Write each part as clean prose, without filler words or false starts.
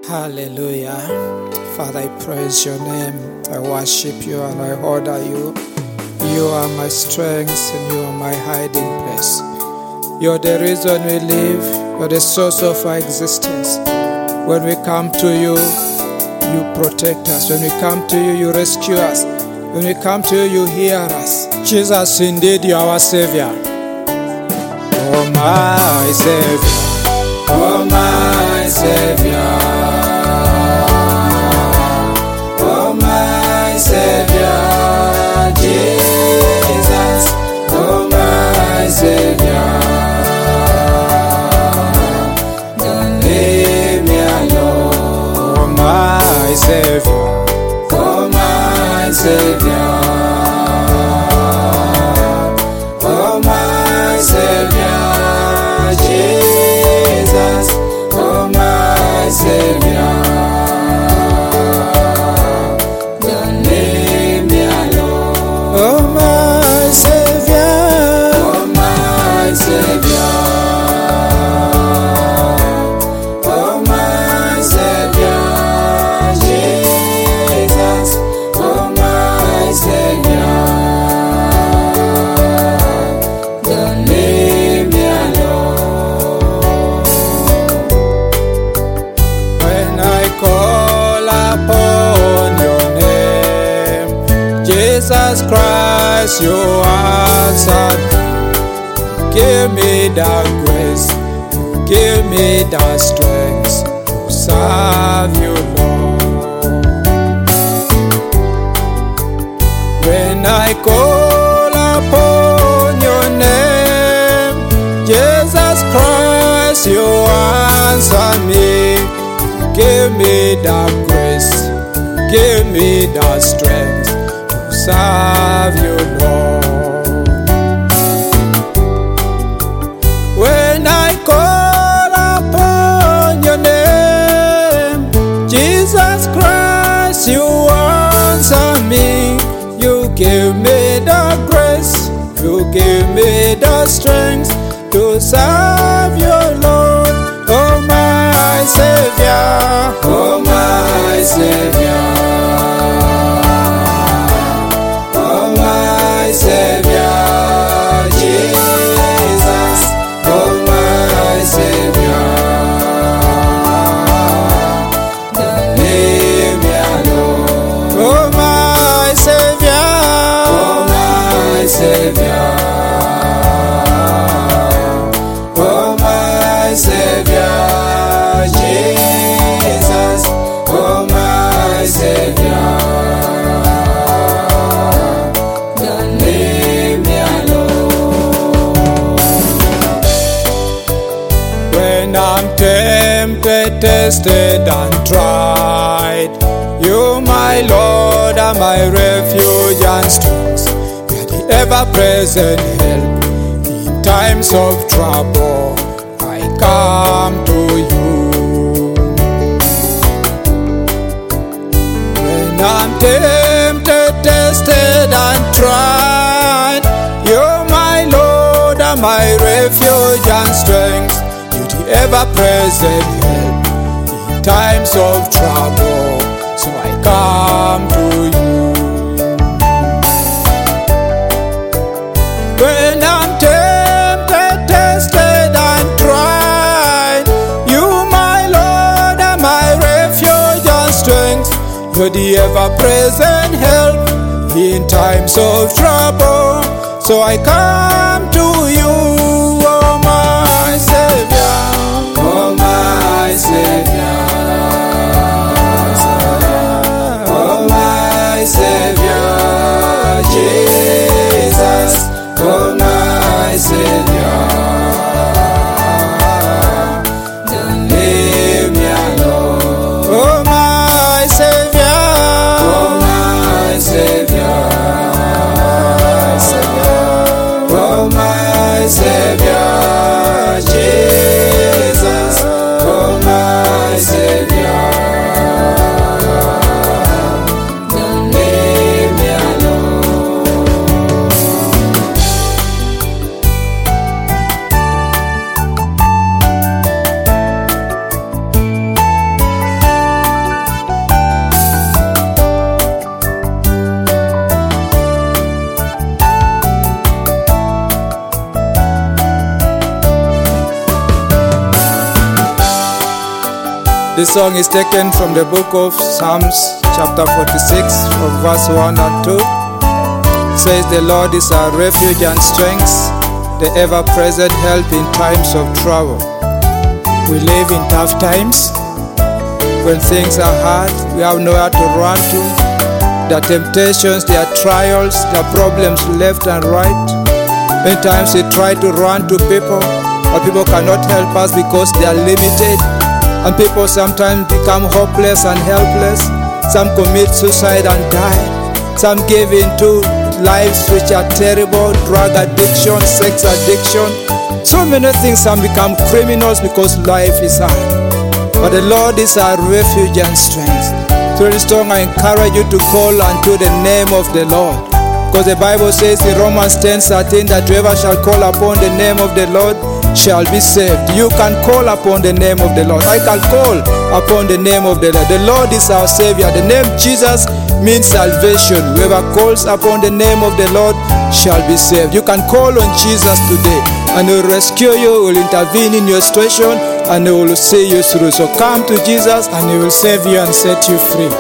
Hallelujah. Father, I praise your name. I worship you and I honor you. You are my strength and you are my hiding place. You're the reason we live. You're the source of our existence. When we come to you, you protect us. When we come to you, you rescue us. When we come to you, you hear us. Jesus, indeed, you are our Savior. Oh, my Savior. Oh, my Savior. Oh, my Savior. Jesus. Oh, my Savior. Don't leave me alone. Oh, my Savior. Oh, my Savior. Oh, my Savior. Jesus. Oh, my Savior. Don't leave me alone. Oh, my Savior. Oh, my Savior. Oh, my Savior. Jesus. Oh, my Savior. Don't leave me alone. When I call upon your name, Jesus Christ, you answered. Give me the grace, give me the strength to serve you, Lord. When I call upon your name, Jesus Christ, you answer me. Give me the grace, give me the strength to serve you, Lord. When I call upon your name, Jesus Christ, you answer me. You give me the grace, you give me the strength to serve your Lord. Oh, my Savior. Oh, my Savior. Oh, my Savior. Jesus. Oh, my Savior. Don't leave me alone. Oh, my Savior. Oh, my Savior. Oh, my Savior. Jesus. Oh, my Savior. Don't leave me alone. When I'm tempted, tested and tried, you, my Lord, are my refuge and strength. You're the ever-present help in times of trouble. I come to you. When I'm tempted, tested and tried, you're my Lord, are my refuge and strength. You're the ever-present help in times of trouble. So I come to you. When I'm tempted, tested and tried, you, my Lord, are my refuge and strength. You're the ever-present help in times of trouble. So I come to you. Oh, my Savior. Oh, my Savior. Oh, my Savior. Jesus. Oh, my Savior. Don't leave me alone. Oh, my Savior. Oh, my Savior. Oh, my Savior. This song is taken from the book of Psalms chapter 46 from verse 1 and 2. It says, the Lord is our refuge and strength, the ever-present help in times of trouble. We live in tough times. When things are hard, we have nowhere to run to. There are temptations, there are trials, there are problems left and right. Many times we try to run to people, but people cannot help us because they are limited. And people sometimes become hopeless and helpless. Some commit suicide and die. Some give into lives which are terrible, drug addiction, sex addiction. So many things. Some become criminals because life is hard. But the Lord is our refuge and strength. So this song I encourage you to call unto the name of the Lord. Because the Bible says in Romans 10:13 that whoever shall call upon the name of the Lord shall be saved. You can call upon the name of the Lord. I can call upon the name of the Lord. The Lord is our Savior. The name Jesus means salvation. Whoever calls upon the name of the Lord shall be saved. You can call on Jesus today and He will rescue you, He will intervene in your situation, and He will see you through. So come to Jesus and He will save you and set you free.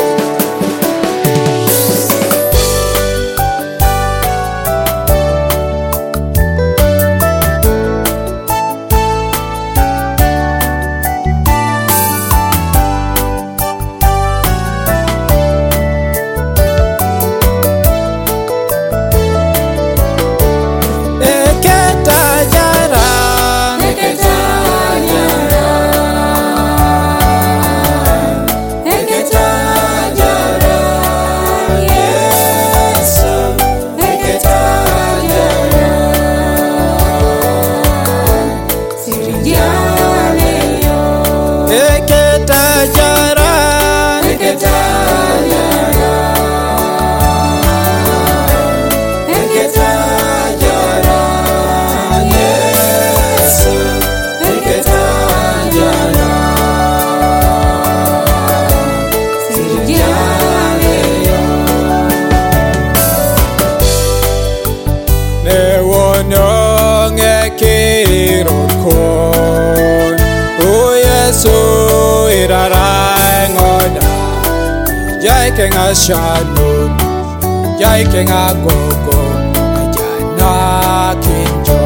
Jai kenga shalom, jai kenga gogo, ajana kinjo.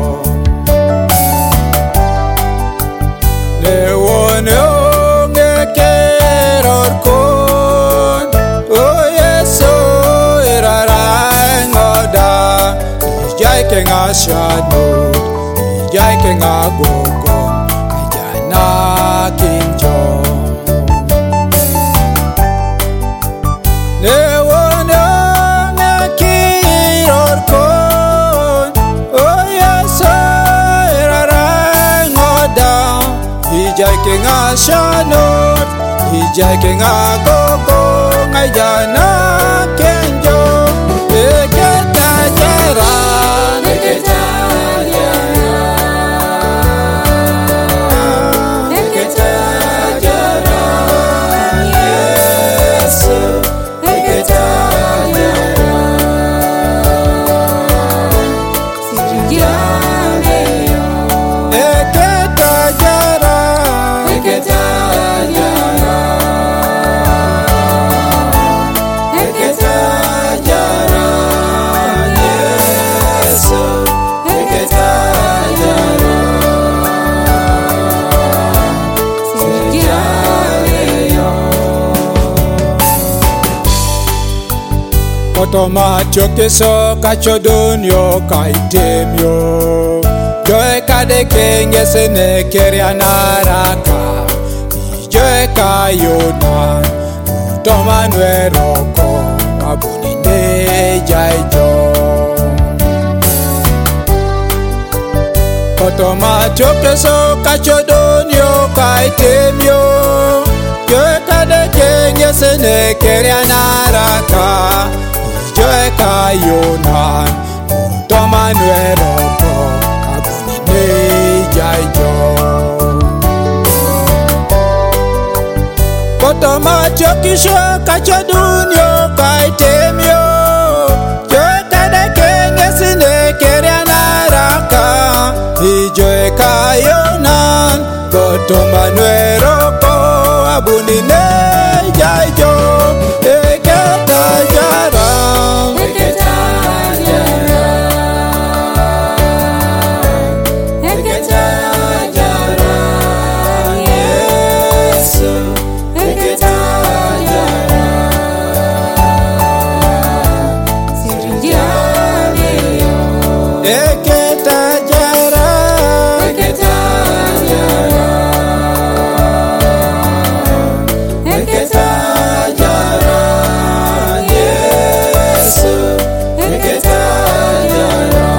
Ne wone onge keror kon, o Yesu irarai ngoda. Jai kenga shalom, jai kenga gogo, ajana kinjo. Hijai kenga shanot, hijai kenga gogo, ngayana kenjo, eketa jara, eketa jara, eketa jara, Yesu, eketa jara, sirjaleyo, eketa jara. Otoma chokeso kachodon yo kaitemyo Joe kade kenge sene keria naraka Joe kayona Otoma nweroko Abuni ne jaijo Otoma chokeso kachodon yo kaitemyo Joe kade kenge sene keria naraka Joe kayonan, toma nueropo, abuni ne jaijo. Kotoma chokisho kachadunyo kaitemyo, Joe kade kenge sine keria naraka, Joe kayonan, kotoma nueropo. bunine jajo eketa jara Yesu eketa jara eketa jara eketa jara Yesu eketa jara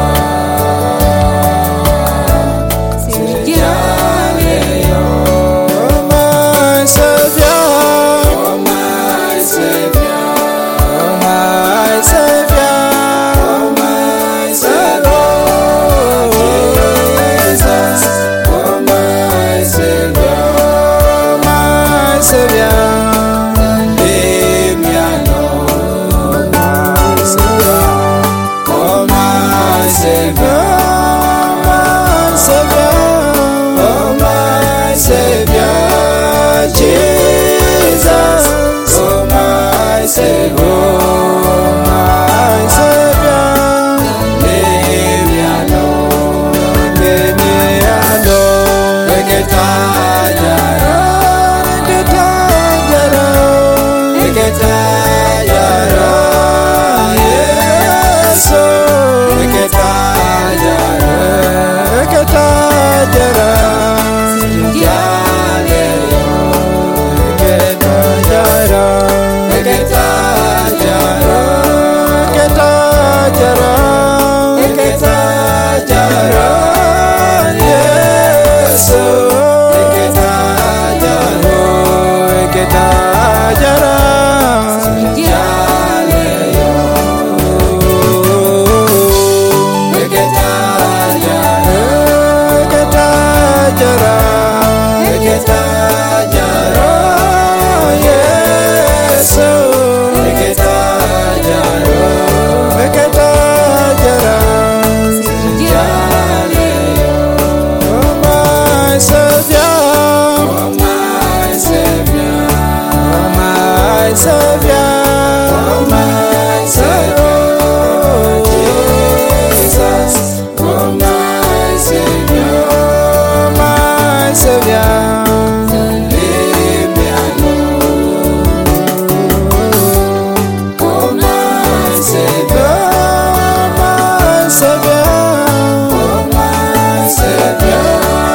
Oh my Savior, oh my Savior, oh my Savior, oh my Savior, Jesus, oh my Savior, oh my Savior, leave me alone, my Savior, oh my Savior, my Savior, oh my Savior, Jesus, oh my Savior, my Savior, leave me alone, leave me alone. Eketa jara, eketa jara, eketa jara, Yesu, eketa jara, eketa jara, eketa jara, eketa jara, eketa jara, eketa jara, Yesu, eketa jara, eketa jara, eketa jara, eketa jara, Yesu, eketa jara, eketa jara, oh my Savior, oh my Savior, oh my Savior, oh my Savior, Jesus, oh my Savior, oh my Savior, leave me alone, oh my Savior, my Savior, oh my Savior,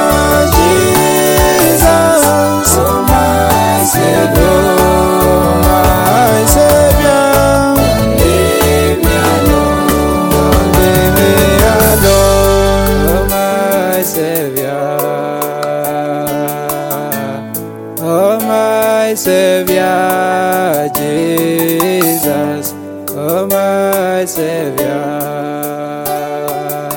Jesus, oh my Savior, my Savior, leave me alone, leave me alone, oh my Savior, oh my Savior, Jesus, oh my Savior.